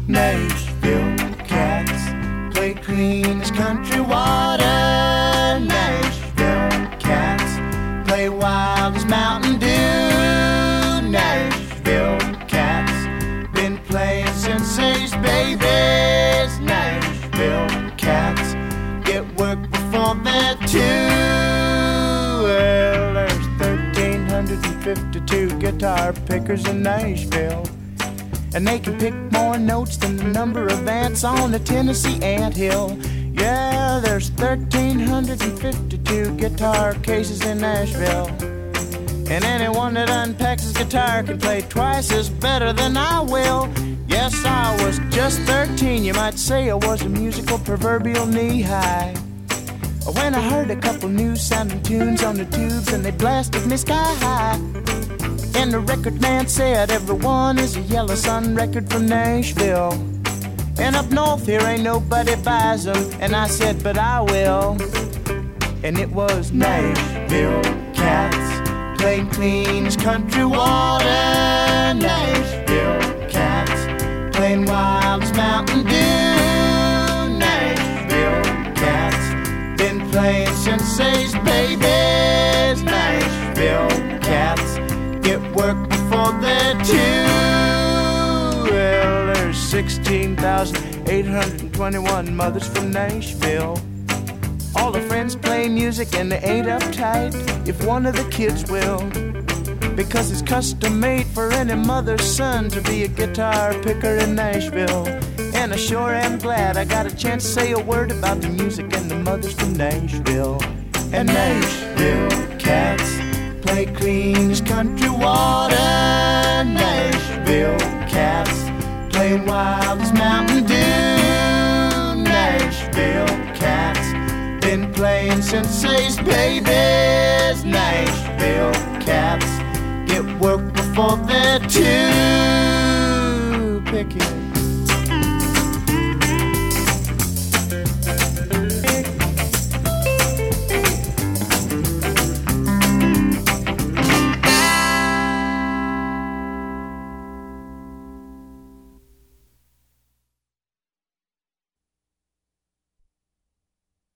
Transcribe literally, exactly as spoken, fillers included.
Nashville cats play clean as country water. Nashville cats play wild as Mountain Dew. Nashville cats been playing since they's babies. Nashville cats get work before they're two. Well, there's one thousand three hundred fifty-two guitar pickers in Nashville, and they can pick more notes than the number of ants on the Tennessee anthill. Yeah, there's one thousand three hundred fifty-two guitar cases in Nashville, and anyone that unpacks his guitar can play twice as better than I will. Yes, I was just thirteen, you might say I was a musical proverbial knee-high, when I heard a couple new sounding tunes on the tubes and they blasted me sky high. And the record man said everyone is a Yellow Sun record from Nashville, and up north here ain't nobody buys them. And I said, but I will. And it was Nashville cats playing clean as country water. Nashville cats playing wild as Mountain Dew. Nashville cats been playing since they's babies. Nashville cats get work before they're two. Well, there's sixteen thousand eight hundred twenty-one mothers from Nashville. All the friends play music and they ain't uptight if one of the kids will, because it's custom made for any mother's son to be a guitar picker in Nashville. And I sure am glad I got a chance to say a word about the music and the mothers from Nashville. And Nashville cats play clean as country water. Nashville cats play wild as Mountain Dew. Nashville cats been playing since they's babies. Nashville cats get work before they're two. Pick it.